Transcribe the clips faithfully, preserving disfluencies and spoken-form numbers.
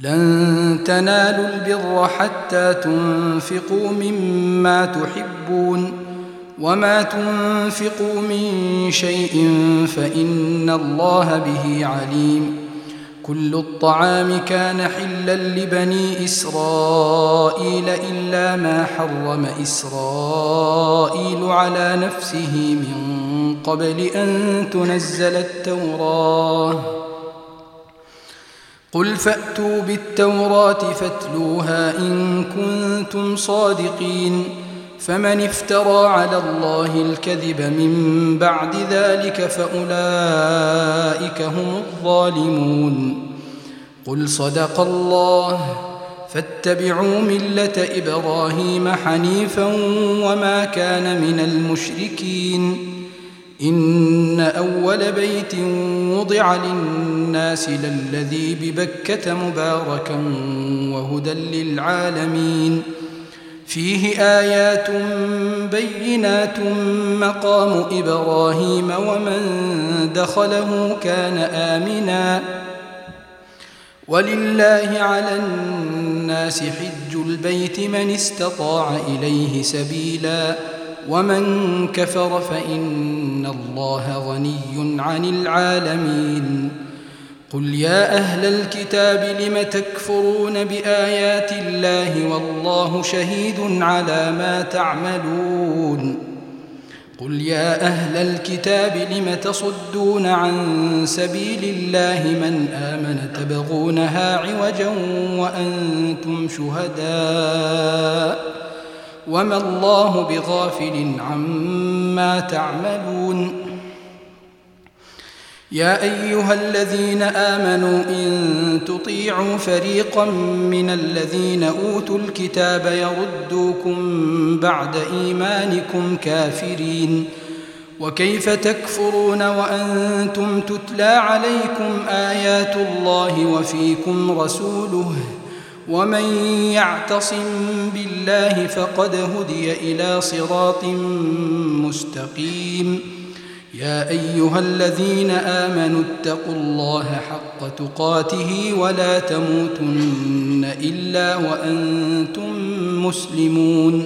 لن تنالوا البر حتى تنفقوا مما تحبون وما تنفقوا من شيء فإن الله به عليم كل الطعام كان حلا لبني إسرائيل إلا ما حرم إسرائيل على نفسه من قبل أن تنزل التوراة قل فأتوا بالتوراة فاتلوها إن كنتم صادقين فمن افترى على الله الكذب من بعد ذلك فأولئك هم الظالمون قل صدق الله فاتبعوا ملة إبراهيم حنيفا وما كان من المشركين إن أول بيت وضع للناس للذي ببكة مباركا وهدى للعالمين فيه آيات بينات مقام إبراهيم ومن دخله كان آمنا ولله على الناس حج البيت من استطاع إليه سبيلا ومن كفر فإن الله غني عن العالمين قل يا أهل الكتاب لم تكفرون بآيات الله والله شهيد على ما تعملون قل يا أهل الكتاب لم تصدون عن سبيل الله من آمن تبغونها عوجا وأنتم شهداء وما الله بغافل عما تعملون يا أيها الذين آمنوا إن تطيعوا فريقا من الذين أوتوا الكتاب يردوكم بعد إيمانكم كافرين وكيف تكفرون وأنتم تتلى عليكم آيات الله وفيكم رسوله ومن يعتصم بالله فقد هدي إلى صراط مستقيم يا أيها الذين آمنوا اتقوا الله حق تقاته ولا تموتن إلا وأنتم مسلمون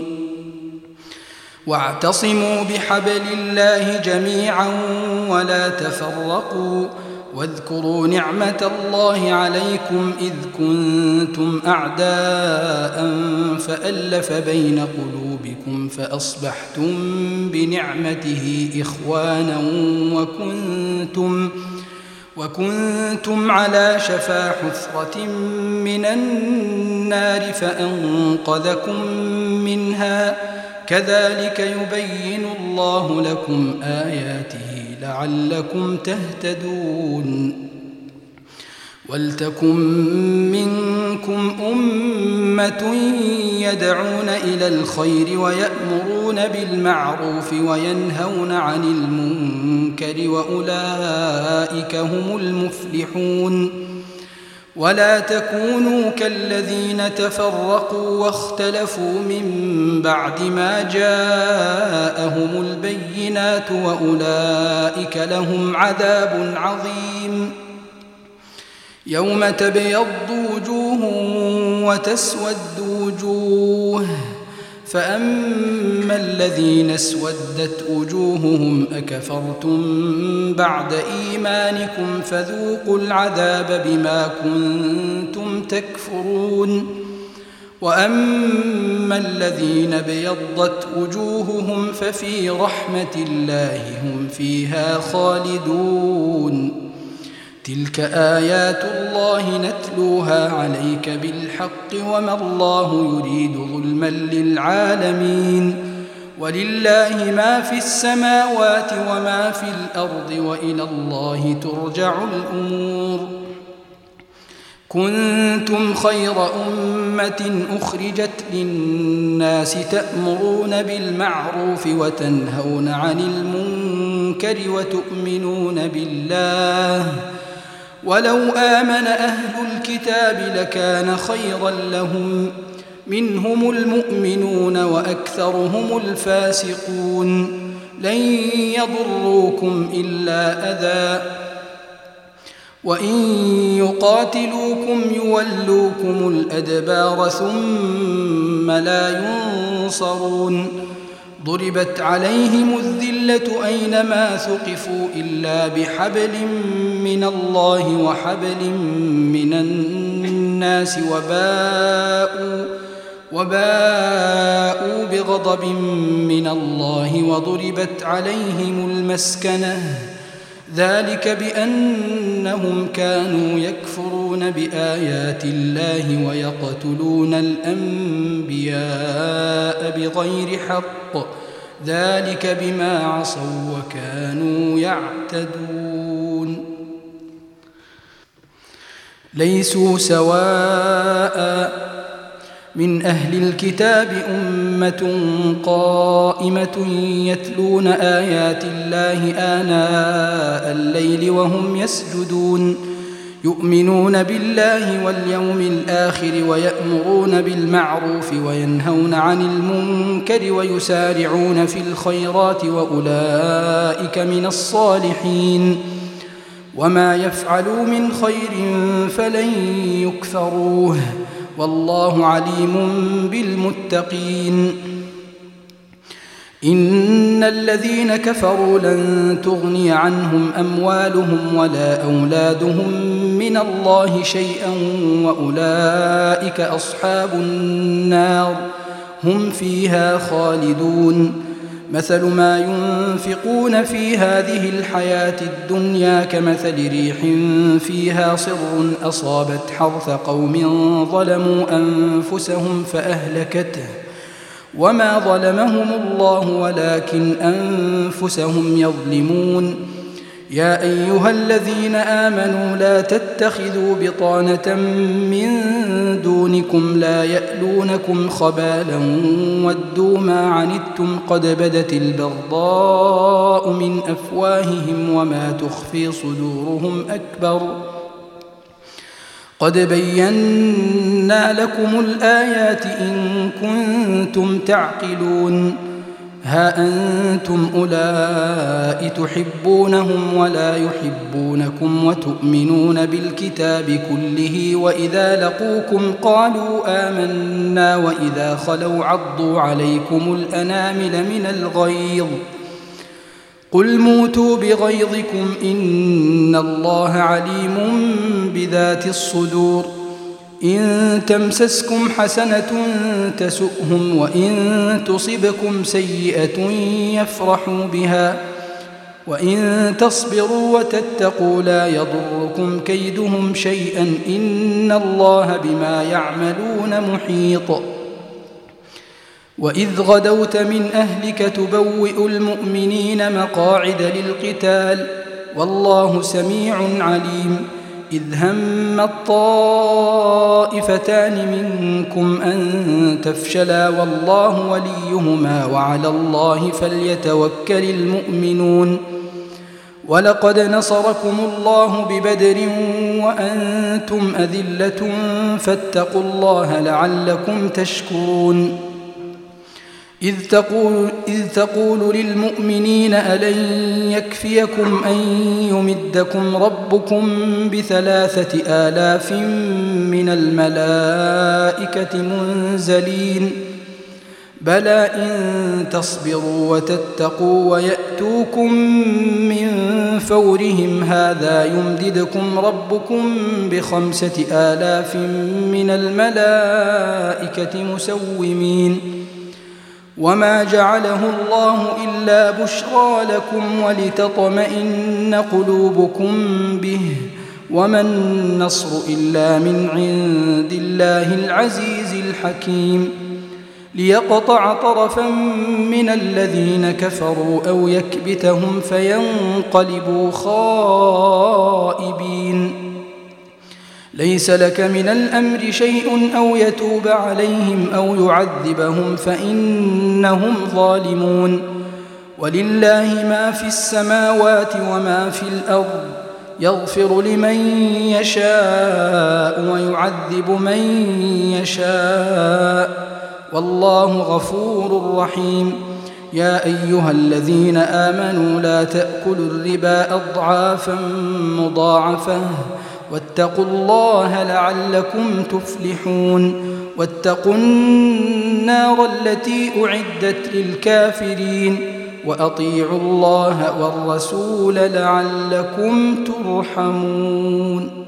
واعتصموا بحبل الله جميعا ولا تفرقوا واذكروا نعمة الله عليكم إذ كنتم أعداء فألف بين قلوبكم فأصبحتم بنعمته إخوانا وكنتم, وكنتم على شفا حفرة من النار فأنقذكم منها كذلك يبين الله لكم آياته لعلكم تهتدون ولتكن منكم أمة يدعون إلى الخير ويأمرون بالمعروف وينهون عن المنكر وأولئك هم المفلحون ولا تكونوا كالذين تفرقوا واختلفوا من بعد ما جاءهم البينات وأولئك لهم عذاب عظيم يوم تبيض وجوه وتسود وجوه فأما الذين اسودت وجوههم أكفرتم بعد إيمانكم فذوقوا العذاب بما كنتم تكفرون وأما الذين بيضت وجوههم ففي رحمة الله هم فيها خالدون تلك آيات الله نتلوها عليك بالحق وما الله يريد ظلما للعالمين ولله ما في السماوات وما في الأرض وإلى الله ترجع الأمور كنتم خير أمة أخرجت للناس تأمرون بالمعروف وتنهون عن المنكر وتؤمنون بالله ولو آمن أهل الكتاب لكان خيرا لهم منهم المؤمنون وأكثرهم الفاسقون لن يضروكم إلا أذى وإن يقاتلوكم يولوكم الأدبار ثم لا ينصرون ضربت عليهم الذلة أينما ثقفوا إلا بحبل من الله وحبل من الناس وباءوا, وباءوا بغضب من الله وضربت عليهم المسكنة ذلك بأنهم كانوا يكفرون بآيات الله ويقتلون الأنبياء بغير حق ذلك بما عصوا وكانوا يعتدون ليسوا سواء من أهل الكتاب أمة قائمة يتلون آيات الله آناء الليل وهم يسجدون يؤمنون بالله واليوم الآخر ويأمرون بالمعروف وينهون عن المنكر ويسارعون في الخيرات وأولئك من الصالحين وما يفعلوا من خير فلن يكفروه والله عليم بالمتقين إن الذين كفروا لن تغني عنهم أموالهم ولا أولادهم من الله شيئا وأولئك أصحاب النار هم فيها خالدون مثل ما ينفقون في هذه الحياة الدنيا كمثل ريح فيها صر أصابت حرث قوم ظلموا أنفسهم فأهلكته وما ظلمهم الله ولكن أنفسهم يظلمون يا أيها الذين آمنوا لا تتخذوا بطانة من دونكم لا يألونكم خبالا ودوا ما عنتم قد بدت البغضاء من أفواههم وما تخفي صدورهم أكبر قد بينا لكم الآيات إن كنتم تعقلون ها أنتم أولئك تحبونهم ولا يحبونكم وتؤمنون بالكتاب كله وإذا لقوكم قالوا آمنا وإذا خلوا عضوا عليكم الأنامل من الغيظ قل موتوا بغيظكم إن الله عليم بذات الصدور إن تمسسكم حسنة تسؤهم وإن تصبكم سيئة يفرحوا بها وإن تصبروا وتتقوا لا يضركم كيدهم شيئا إن الله بما يعملون محيط وإذ غدوت من أهلك تبوئ المؤمنين مقاعد للقتال والله سميع عليم إذ هم الطائفتان منكم أن تفشلا والله وليهما وعلى الله فليتوكل المؤمنون ولقد نصركم الله ببدر وأنتم أذلة فاتقوا الله لعلكم تشكرون إذ تقول, إذ تقول للمؤمنين ألن يكفيكم أن يمدكم ربكم بثلاثة آلاف من الملائكة منزلين بلى إن تصبروا وتتقوا ويأتوكم من فورهم هذا يمددكم ربكم بخمسة آلاف من الملائكة مسومين وما جعله الله إلا بشرى لكم ولتطمئن قلوبكم به وما النصر إلا من عند الله العزيز الحكيم ليقطع طرفا من الذين كفروا أو يكبتهم فينقلبوا خائبين ليس لك من الأمر شيء أو يتوب عليهم أو يعذبهم فإنهم ظالمون ولله ما في السماوات وما في الأرض يغفر لمن يشاء ويعذب من يشاء والله غفور رحيم يا أيها الذين آمنوا لا تأكلوا الربا أضعافا مضاعفة واتقوا الله لعلكم تفلحون واتقوا النار التي أعدت للكافرين وأطيعوا الله والرسول لعلكم ترحمون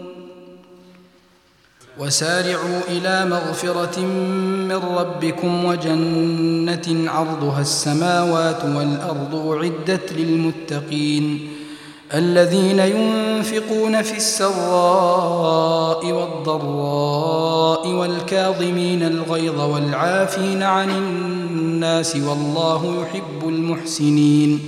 وسارعوا إلى مغفرة من ربكم وجنة عرضها السماوات والأرض أعدت للمتقين الذين ينفقون في السراء والضراء والكاظمين الغيظ والعافين عن الناس والله يحب المحسنين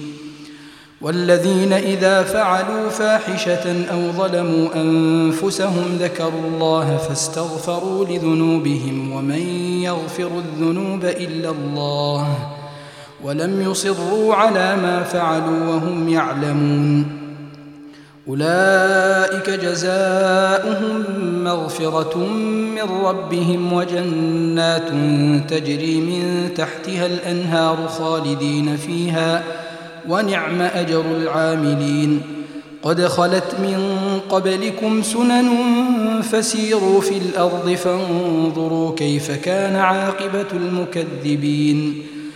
والذين إذا فعلوا فاحشة أو ظلموا أنفسهم ذكروا الله فاستغفروا لذنوبهم ومن يغفر الذنوب إلا الله ولم يصروا على ما فعلوا وهم يعلمون أولئك جزاؤهم مغفرة من ربهم وجنات تجري من تحتها الأنهار خالدين فيها ونعم أجر العاملين قد خلت من قبلكم سنن فسيروا في الأرض فانظروا كيف كان عاقبة المكذبين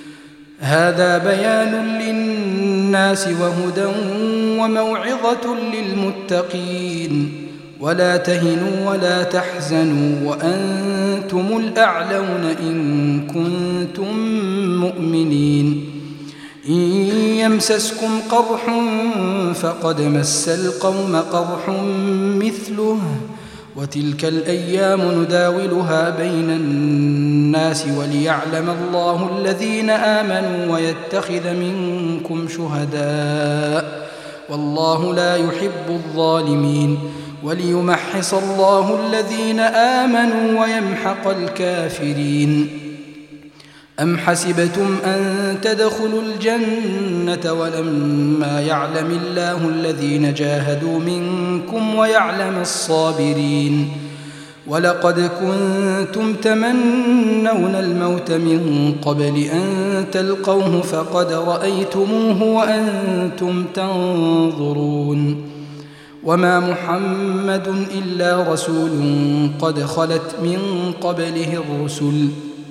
هذا بيان للناس وهدى وموعظة للمتقين ولا تهنوا ولا تحزنوا وأنتم الأعلون إن كنتم مؤمنين إن يمسسكم قرح فقد مس القوم قرح مثله وتلك الأيام نداولها بين الناس وليعلم الله الذين آمنوا ويتخذ منكم شهداء والله لا يحب الظالمين وليمحص الله الذين آمنوا ويمحق الكافرين أم حسبتم أن تدخلوا الجنة ولما يعلم الله الذين جاهدوا منكم ويعلم الصابرين ولقد كنتم تمنون الموت من قبل أن تلقوه فقد رأيتموه وأنتم تنظرون وما محمد إلا رسول قد خلت من قبله الرسل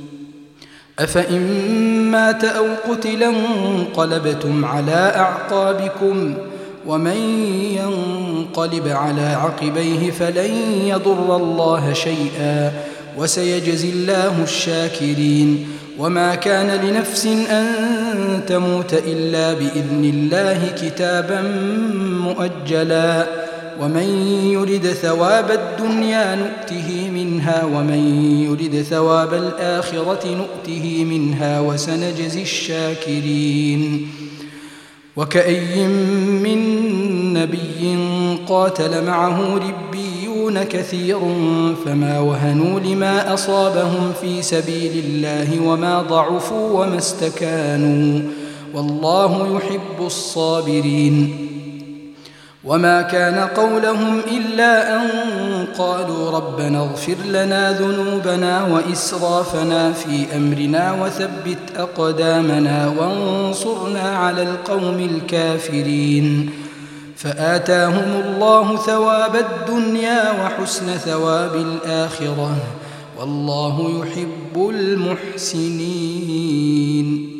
أفإن مات أو قتلا انقلبتم على أعقابكم ومن ينقلب على عقبيه فلن يضر الله شيئا وسيجزي الله الشاكرين وما كان لنفس أن تموت إلا بإذن الله كتابا مؤجلا ومن يرد ثواب الدنيا نؤته منها ومن يرد ثواب الآخرة نؤته منها وسنجزي الشاكرين وكأي من نبي قاتل معه ربيون كثير فما وهنوا لما أصابهم في سبيل الله وما ضعفوا وما استكانوا والله يحب الصابرين وما كان قولهم إلا أن قالوا ربنا اغفر لنا ذنوبنا وإسرافنا في أمرنا وثبت أقدامنا وانصرنا على القوم الكافرين فآتاهم الله ثواب الدنيا وحسن ثواب الآخرة والله يحب المحسنين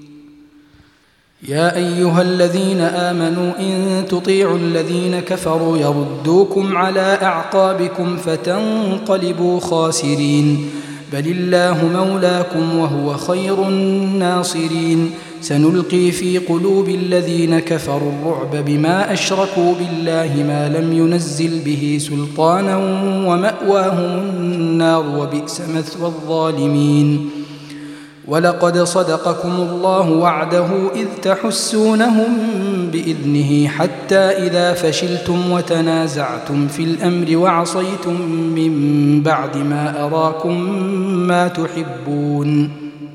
يا أيها الذين آمنوا إن تطيعوا الذين كفروا يردوكم على أعقابكم فتنقلبوا خاسرين بل الله مولاكم وهو خير الناصرين سنلقي في قلوب الذين كفروا الرعب بما أشركوا بالله ما لم ينزل به سلطانا ومأواهم النار وبئس مثوى الظالمين ولقد صدقكم الله وعده إذ تحسونهم بإذنه حتى إذا فشلتم وتنازعتم في الأمر وعصيتم من بعد ما أراكم ما تحبون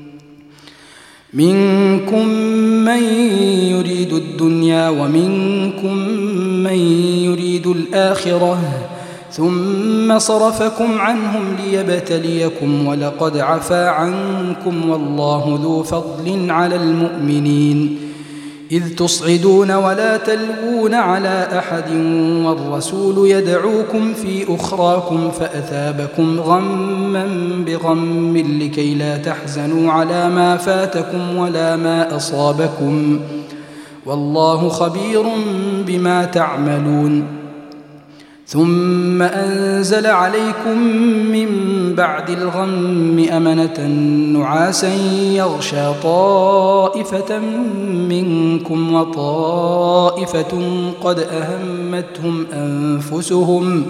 منكم من يريد الدنيا ومنكم من يريد الآخرة ثم صرفكم عنهم ليبتليكم ولقد عفا عنكم والله ذو فضل على المؤمنين إذ تصعدون ولا تلوون على أحد والرسول يدعوكم في أخراكم فأثابكم غما بغم لكي لا تحزنوا على ما فاتكم ولا ما أصابكم والله خبير بما تعملون ثم أنزل عليكم من بعد الغم أمنة نعاسا يغشى طائفة منكم وطائفة قد أهمتهم أنفسهم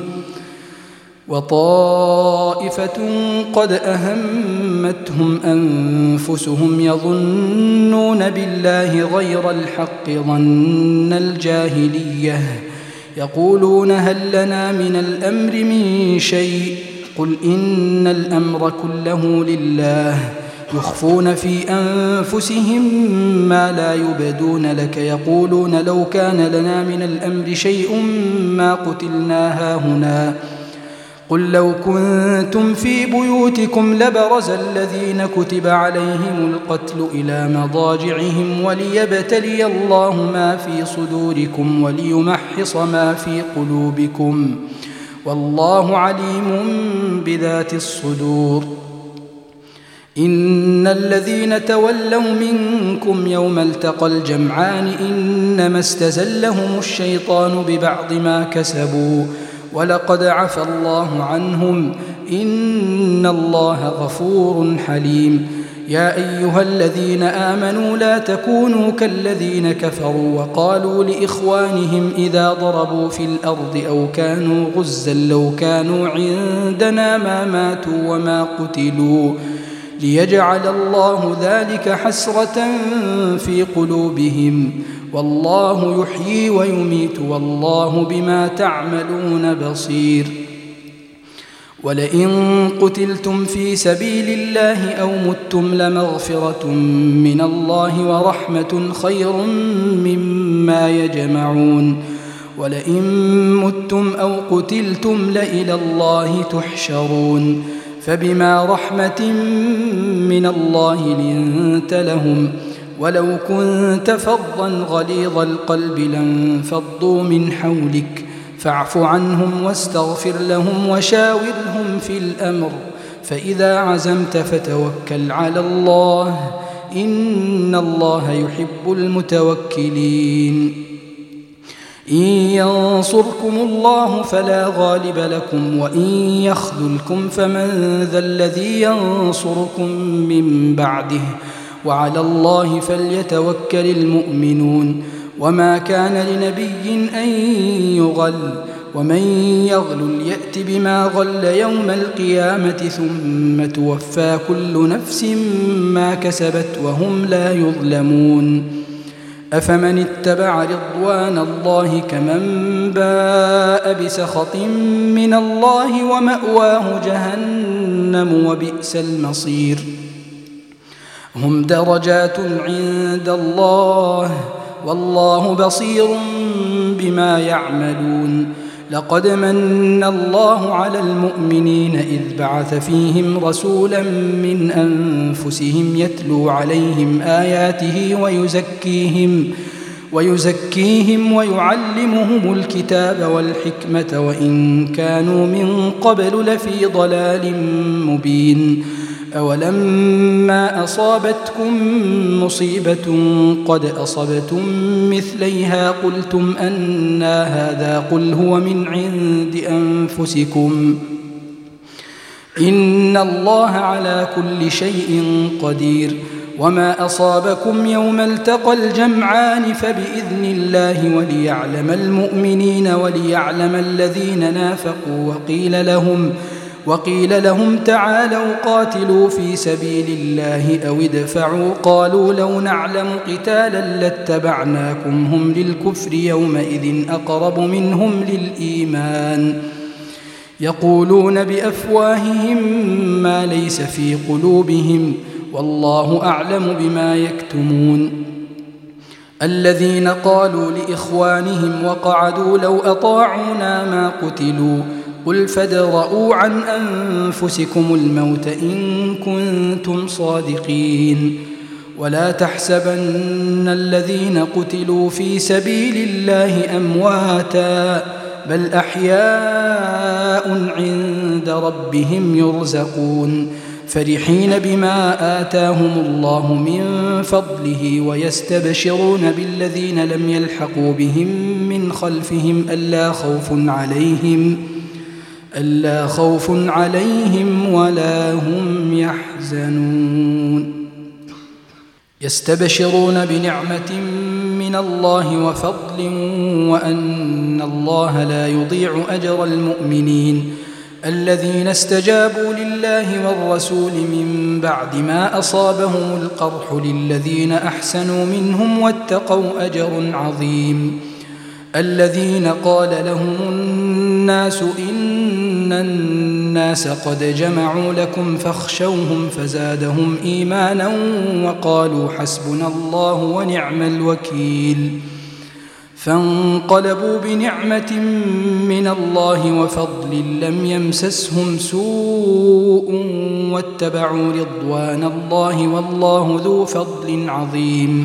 وطائفة قد أهمتهم أنفسهم يظنون بالله غير الحق ظن الجاهلية يقولون هل لنا من الأمر من شيء قل إن الأمر كله لله يخفون في أنفسهم ما لا يبدون لك يقولون لو كان لنا من الأمر شيء ما قتلنا هاهنا قل لو كنتم في بيوتكم لبرز الذين كتب عليهم القتل إلى مضاجعهم وليبتلي الله ما في صدوركم وليمحص ما في قلوبكم والله عليم بذات الصدور إن الذين تولوا منكم يوم التقى الجمعان إنما استزلهم الشيطان ببعض ما كسبوا ولقد عفى الله عنهم إن الله غفور حليم يا أيها الذين آمنوا لا تكونوا كالذين كفروا وقالوا لإخوانهم إذا ضربوا في الأرض أو كانوا غزا لو كانوا عندنا ما ماتوا وما قتلوا ليجعل الله ذلك حسرة في قلوبهم والله يحيي ويميت والله بما تعملون بصير ولئن قتلتم في سبيل الله أو متم لمغفرة من الله ورحمة خير مما يجمعون ولئن متم أو قتلتم لإلى الله تحشرون فبما رحمة من الله لنت لهم ولو كنت فظا غليظ القلب لانفضوا من حولك فاعف عنهم واستغفر لهم وشاورهم في الأمر فإذا عزمت فتوكل على الله إن الله يحب المتوكلين إن ينصركم الله فلا غالب لكم وإن يخذلكم فمن ذا الذي ينصركم من بعده وعلى الله فليتوكل المؤمنون وما كان لنبي أن يغل ومن يغل يأت بما غل يوم القيامة ثم توفى كل نفس ما كسبت وهم لا يظلمون أفمن اتبع رضوان الله كمن باء بسخط من الله ومأواه جهنم وبئس المصير هم درجات عند الله والله بصير بما يعملون لقد من الله على المؤمنين إذ بعث فيهم رسولا من أنفسهم يتلو عليهم آياته ويزكيهم ويزكيهم ويعلمهم الكتاب والحكمة وإن كانوا من قبل لفي ضلال مبين أولما أصابتكم مصيبة قد أصبتم مثليها قلتم أنى هذا قل هو من عند أنفسكم إن الله على كل شيء قدير وما أصابكم يوم التقى الجمعان فبإذن الله وليعلم المؤمنين وليعلم الذين نافقوا وقيل لهم وقيل لهم تعالوا قاتلوا في سبيل الله أو ادفعوا قالوا لو نعلم قتالا لاتبعناكم هم للكفر يومئذ أقرب منهم للإيمان يقولون بأفواههم ما ليس في قلوبهم والله أعلم بما يكتمون الذين قالوا لإخوانهم وقعدوا لو أطاعونا ما قتلوا قل فادرءوا عن أنفسكم الموت إن كنتم صادقين ولا تحسبن الذين قتلوا في سبيل الله أمواتا بل أحياء عند ربهم يرزقون فرحين بما آتاهم الله من فضله ويستبشرون بالذين لم يلحقوا بهم من خلفهم ألا خوف عليهم ألا خوف عليهم ولا هم يحزنون يستبشرون بنعمة من الله وفضل وأن الله لا يضيع أجر المؤمنين الذين استجابوا لله والرسول من بعد ما أصابهم القرح للذين أحسنوا منهم واتقوا أجر عظيم الذين قال لهم الناس إن الناس قد جمعوا لكم فاخشوهم فزادهم إيمانا وقالوا حسبنا الله ونعم الوكيل فانقلبوا بنعمة من الله وفضل لم يمسسهم سوء واتبعوا رضوان الله والله ذو فضل عظيم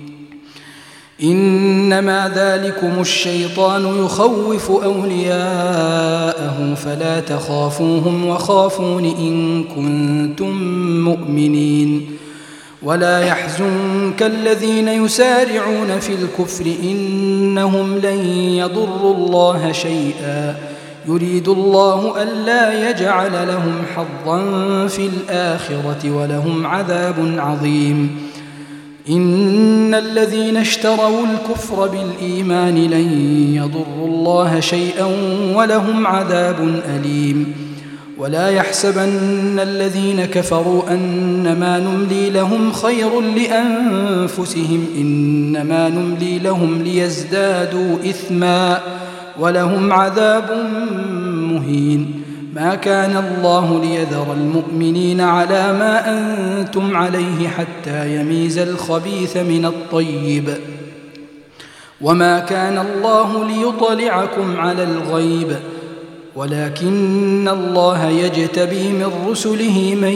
إنما ذلكم الشيطان يخوف أولياءه فلا تخافوهم وخافون إن كنتم مؤمنين ولا يحزنك الذين يسارعون في الكفر إنهم لن يضروا الله شيئا يريد الله ألا يجعل لهم حظا في الآخرة ولهم عذاب عظيم إن الذين اشتروا الكفر بالإيمان لن يضروا الله شيئا ولهم عذاب أليم ولا يحسبن الذين كفروا أنما نملي لهم خير لأنفسهم إنما نملي لهم ليزدادوا إثما ولهم عذاب مهين ما كان الله ليذر المؤمنين على ما أنتم عليه حتى يميز الخبيث من الطيب وما كان الله ليطلعكم على الغيب ولكن الله يجتبي من رسله من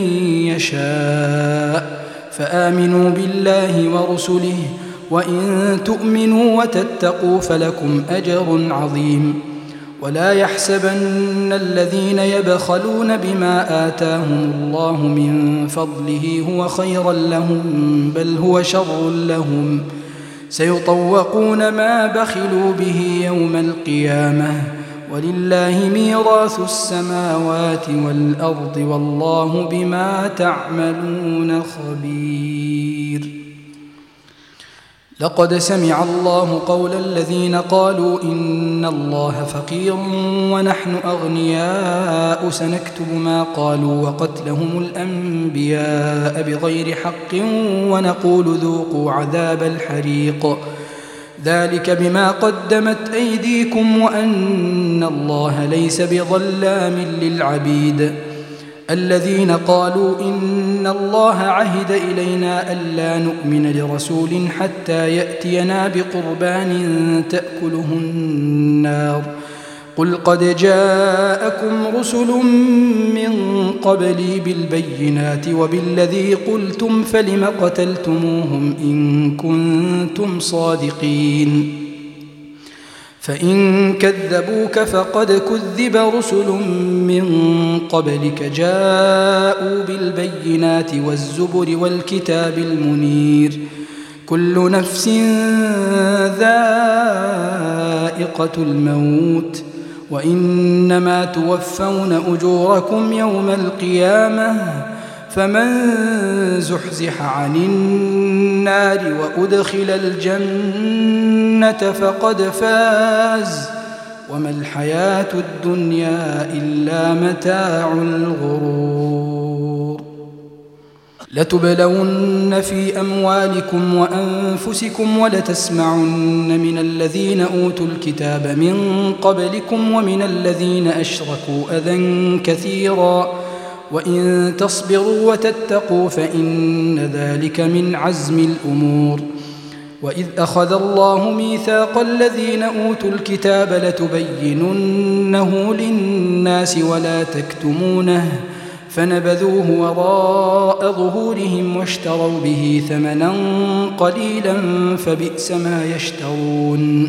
يشاء فآمنوا بالله ورسله وإن تؤمنوا وتتقوا فلكم أجر عظيم ولا يحسبن الذين يبخلون بما آتاهم الله من فضله هو خيرا لهم بل هو شر لهم سيطوقون ما بخلوا به يوم القيامة ولله ميراث السماوات والأرض والله بما تعملون خبير لقد سمع الله قول الذين قالوا إن الله فقير ونحن أغنياء سنكتب ما قالوا وقتلهم الأنبياء بغير حق ونقول ذوقوا عذاب الحريق ذلك بما قدمت أيديكم وأن الله ليس بظلام للعبيد الذين قالوا إن الله عهد إلينا ألا نؤمن لرسول حتى يأتينا بقربان تأكله النار قل قد جاءكم رسل من قبلي بالبينات وبالذي قلتم فلم قتلتموهم إن كنتم صادقين فإن كذبوك فقد كذب رسل من قبلك جاءوا بالبينات والزبر والكتاب المنير كل نفس ذائقة الموت وإنما توفون أجوركم يوم القيامة فمن زحزح عن النار وأدخل الجنة فقد فاز وما الحياة الدنيا إلا متاع الغرور لتبلون في أموالكم وأنفسكم ولتسمعن من الذين أوتوا الكتاب من قبلكم ومن الذين أشركوا أذى كثيرا وإن تصبروا وتتقوا فإن ذلك من عزم الأمور وإذ أخذ الله ميثاق الذين أوتوا الكتاب لتبيننه للناس ولا تكتمونه فنبذوه وراء ظهورهم واشتروا به ثمنا قليلا فبئس ما يشترون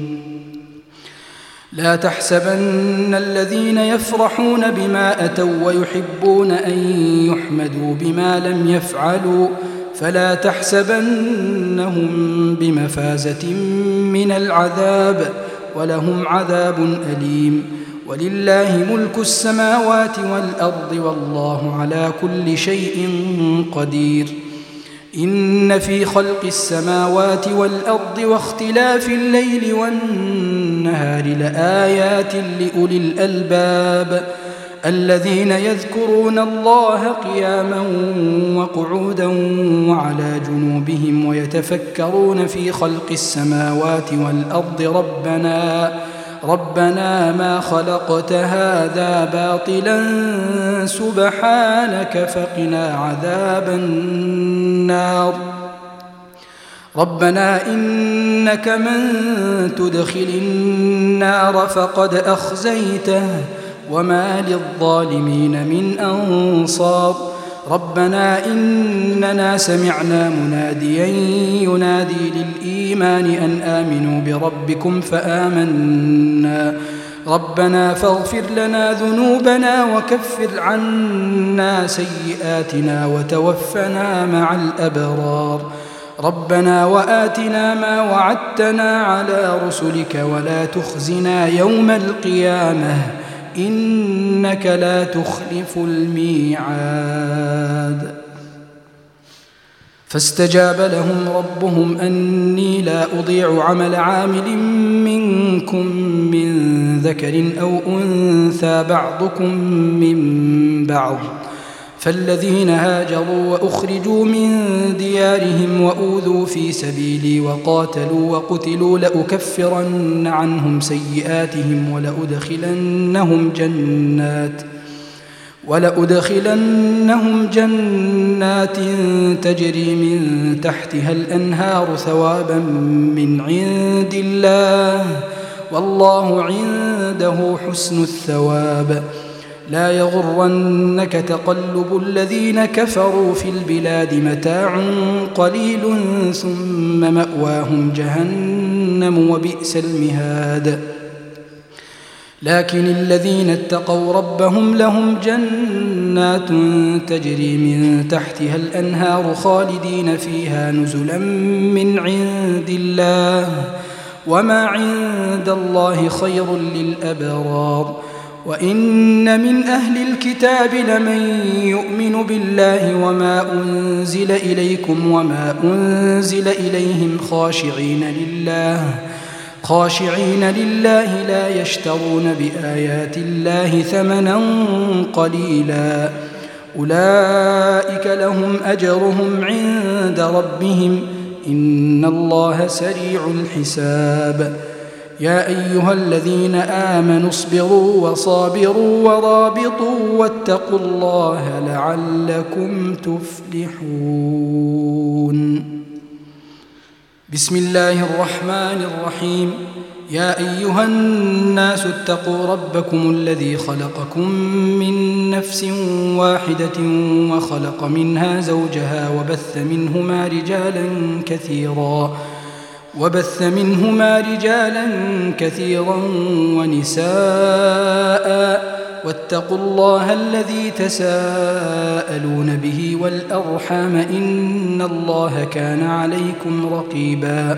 لا تحسبن الذين يفرحون بما أتوا ويحبون أن يحمدوا بما لم يفعلوا فلا تحسبنهم بمفازة من العذاب ولهم عذاب أليم ولله ملك السماوات والأرض والله على كل شيء قدير إن في خلق السماوات والأرض واختلاف الليل والنهار لآيات لأولي الألباب الذين يذكرون الله قياما وقعودا وعلى جنوبهم ويتفكرون في خلق السماوات والأرض ربنا ربنا ما خلقت هذا باطلا سبحانك فقنا عذاب النار ربنا إنك من تدخل النار فقد أخزيته وما للظالمين من أنصار ربنا إننا سمعنا مناديا ينادي للإيمان أن آمنوا بربكم فآمنا ربنا فاغفر لنا ذنوبنا وكفر عنا سيئاتنا وتوفنا مع الأبرار ربنا وآتنا ما وعدتنا على رسلك ولا تخزنا يوم القيامة إنك لا تخلف الميعاد فاستجاب لهم ربهم أني لا أضيع عمل عامل منكم من ذكر أو أنثى بعضكم من بعض فالذين هاجروا وأخرجوا من ديارهم وأوذوا في سبيلي وقاتلوا وقتلوا لأكفرن عنهم سيئاتهم ولأدخلنهم جنات ولأدخلنهم جنات تجري من تحتها الأنهار ثوابا من عند الله والله عنده حسن الثواب لا يغرنك تقلب الذين كفروا في البلاد متاع قليل ثم مأواهم جهنم وبئس المهاد لكن الذين اتقوا ربهم لهم جنات تجري من تحتها الأنهار خالدين فيها نزلا من عند الله وما عند الله خير للأبرار وإن من أهل الكتاب لمن يؤمن بالله وما أنزل إليكم وما أنزل إليهم خاشعين لله خاشعين لله لا يشترون بآيات الله ثمنا قليلا أولئك لهم أجرهم عند ربهم إن الله سريع الحساب يا أيها الذين آمنوا اصبروا وصابروا ورابطوا واتقوا الله لعلكم تفلحون بسم الله الرحمن الرحيم يا أيها الناس اتقوا ربكم الذي خلقكم من نفس واحدة وخلق منها زوجها وبث منهما رجالا كثيرا وبث منهما رجالا كثيرا ونساء واتقوا الله الذي تساءلون به والأرحام إن الله كان عليكم رقيبا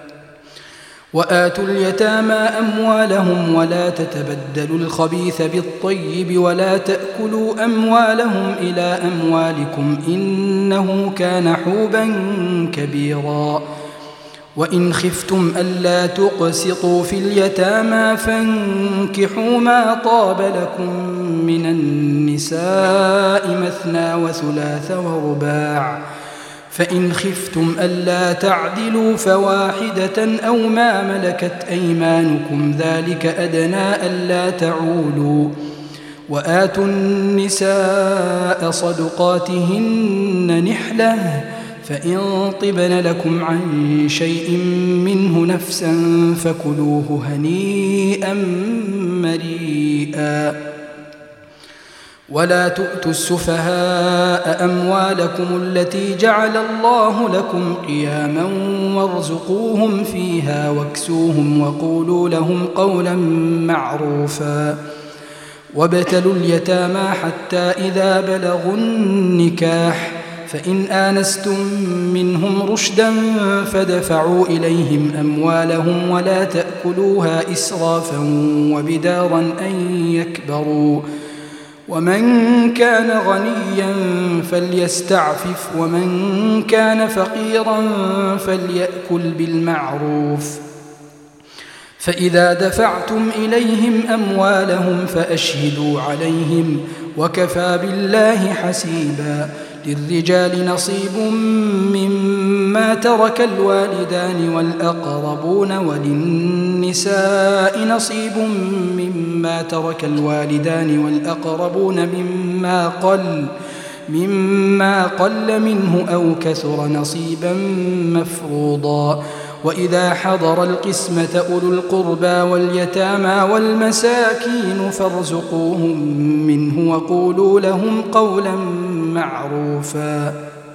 وآتوا اليتامى أموالهم ولا تتبدلوا الخبيث بالطيب ولا تأكلوا أموالهم إلى أموالكم إنه كان حوبا كبيرا وإن خفتم ألا تقسطوا في اليتامى فانكحوا ما طاب لكم من النساء مثنى وثلاث ورباع فإن خفتم ألا تعدلوا فواحدة أو ما ملكت أيمانكم ذلك أدنى ألا تعولوا وآتوا النساء صدقاتهن نحلة فإن طبن لكم عن شيء منه نفسا فكلوه هنيئا مريئا ولا تؤتوا السفهاء أموالكم التي جعل الله لكم قياما وارزقوهم فيها واكسوهم وقولوا لهم قولا معروفا وابتلوا اليتامى حتى إذا بلغوا النكاح فإن آنستم منهم رشدا فادفعوا إليهم أموالهم ولا تأكلوها إسرافا وبدارا أن يكبروا ومن كان غنيا فليستعفف ومن كان فقيرا فليأكل بالمعروف فإذا دفعتم إليهم أموالهم فأشهدوا عليهم وكفى بالله حسيبا للرجال نصيب مما ترك الوالدان والأقربون وللنساء نصيب مما ترك الوالدان والأقربون مما قل مما قل منه أو كثر نصيبا مفروضا وإذا حضر القسمة أولو القربى واليتامى والمساكين فارزقوهم منه وقولوا لهم قولا معروفا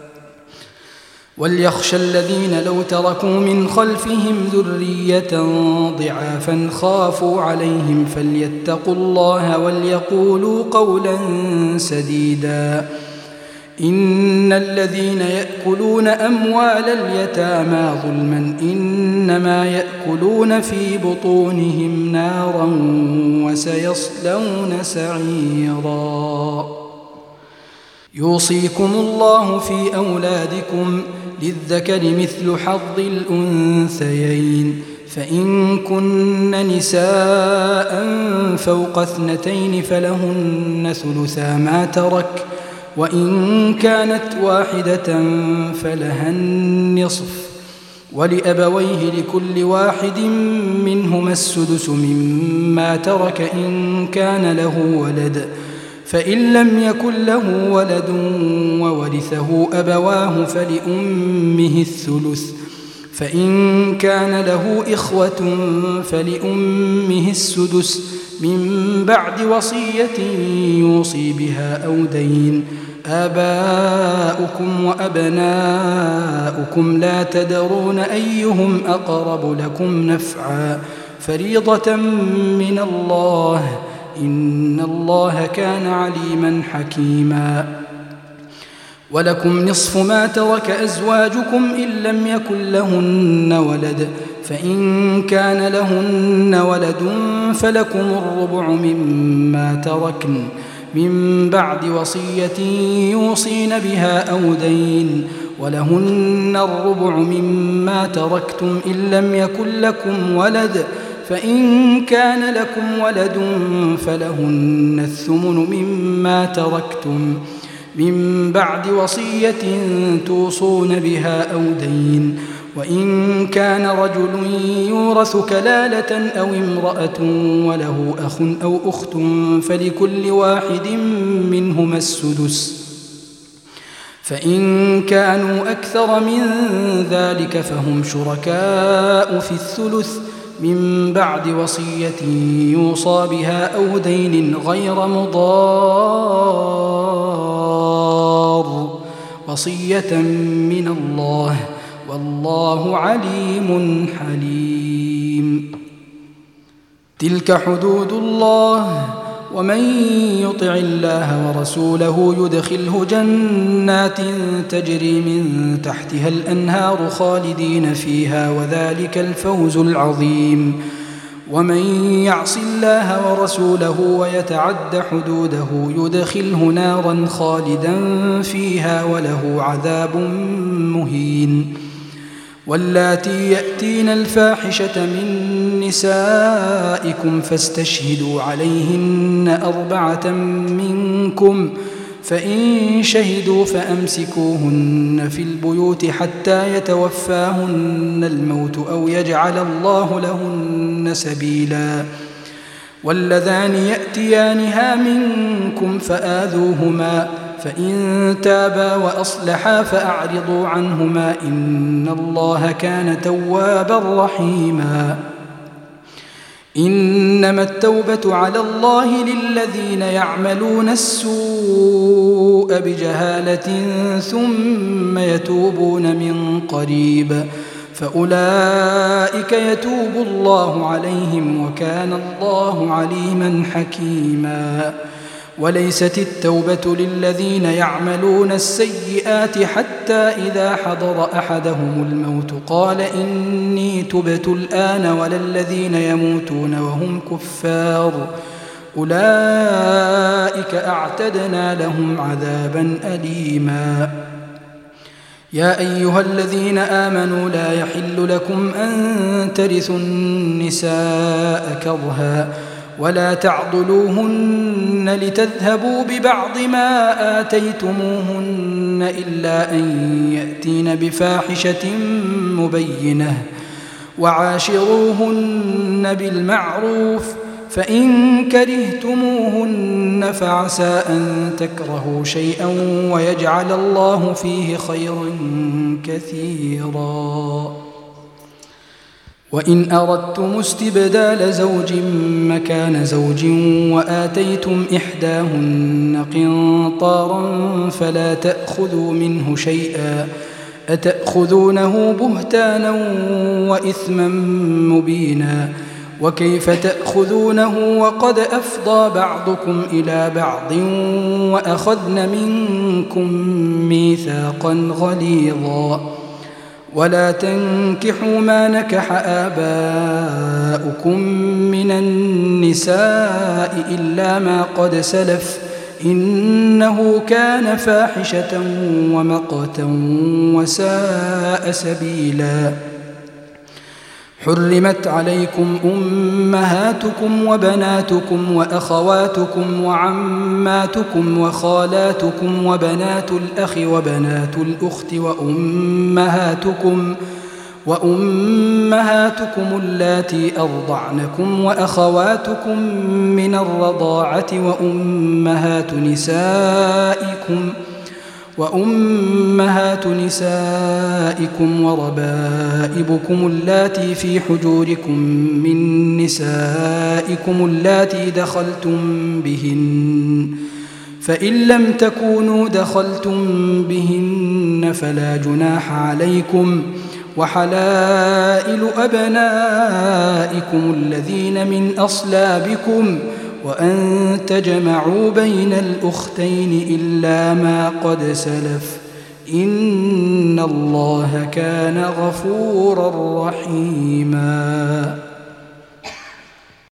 وليخشى الذين لو تركوا من خلفهم ذرية ضعافا خافوا عليهم فليتقوا الله وليقولوا قولا سديدا إن الذين يأكلون أموال اليتامى ظلما إنما يأكلون في بطونهم نارا وسيصلون سعيرا يوصيكم الله في أولادكم للذكر مثل حظ الأنثيين فإن كن نساء فوق اثنتين فلهن ثلثا ما ترك وإن كانت واحدة فلها النصف ولأبويه لكل واحد منهما السدس مما ترك إن كان له ولد فإن لم يكن له ولد وورثه أبواه فلأمه الثلث فإن كان له إخوة فلأمه السدس من بعد وصية يوصي بها أو دين آباؤكم وأبناؤكم لا تدرون أيهم أقرب لكم نفعا فريضة من الله إن الله كان عليما حكيما ولكم نصف ما ترك أزواجكم إن لم يكن لهن ولد فإن كان لهن ولد فلكم الربع مما تركن من بعد وصية يوصين بها أو دين ولهن الربع مما تركتم إن لم يكن لكم ولد فإن كان لكم ولد فلهن الثمن مما تركتم من بعد وصية توصون بها أو دين وإن كان رجل يورث كلالة أو امرأة وله أخ أو أخت فلكل واحد منهما السدس فإن كانوا أكثر من ذلك فهم شركاء في الثلث من بعد وصية يوصى بها أو دين غير مضار وصية من الله والله عليم حليم تلك حدود الله ومن يطع الله ورسوله يدخله جنات تجري من تحتها الأنهار خالدين فيها وذلك الفوز العظيم ومن يعص الله ورسوله ويتعد حدوده يدخله نارا خالدا فيها وله عذاب مهين واللاتي يأتين الفاحشة من نسائكم فاستشهدوا عليهن أربعة منكم فإن شهدوا فأمسكوهن في البيوت حتى يتوفاهن الموت أو يجعل الله لهن سبيلا واللذان يأتيانها منكم فآذوهما فإن تابا وأصلحا فأعرضوا عنهما إن الله كان توابا رحيما إنما التوبة على الله للذين يعملون السوء بجهالة ثم يتوبون من قريب فأولئك يتوب الله عليهم وكان الله عليما حكيما وليست التوبة للذين يعملون السيئات حتى إذا حضر أحدهم الموت قال إني تبت الآن ولا الذين يموتون وهم كفار أولئك أعتدنا لهم عذابا أليما يا أيها الذين آمنوا لا يحل لكم أن ترثوا النساء كرها ولا تعضلوهن لتذهبوا ببعض ما آتيتموهن إلا أن يأتين بفاحشة مبينة وعاشروهن بالمعروف فإن كرهتموهن فعسى أن تكرهوا شيئا ويجعل الله فيه خيرا كثيرا وإن أردتم استبدال زوج مكان زوج وآتيتم إحداهن قنطارا فلا تأخذوا منه شيئا أتأخذونه بهتانا وإثما مبينا وكيف تأخذونه وقد أفضى بعضكم إلى بعض وأخذن منكم ميثاقا غليظا ولا تنكحوا ما نكح آباؤكم من النساء إلا ما قد سلف إنه كان فاحشة ومقتا وساء سبيلا حرمت عليكم أمهاتكم وبناتكم وأخواتكم وعماتكم وخالاتكم وبنات الأخ وبنات الأخت وأمهاتكم وأمهاتكم اللاتي أرضعنكم وأخواتكم من الرضاعة وأمهات نسائكم وأمهات نسائكم وربائبكم اللاتي في حجوركم من نسائكم اللاتي دخلتم بهن فإن لم تكونوا دخلتم بهن فلا جناح عليكم وحلائل أبنائكم الذين من أصلابكم وأن تجمعوا بين الأختين إلا ما قد سلف إن الله كان غفورا رحيما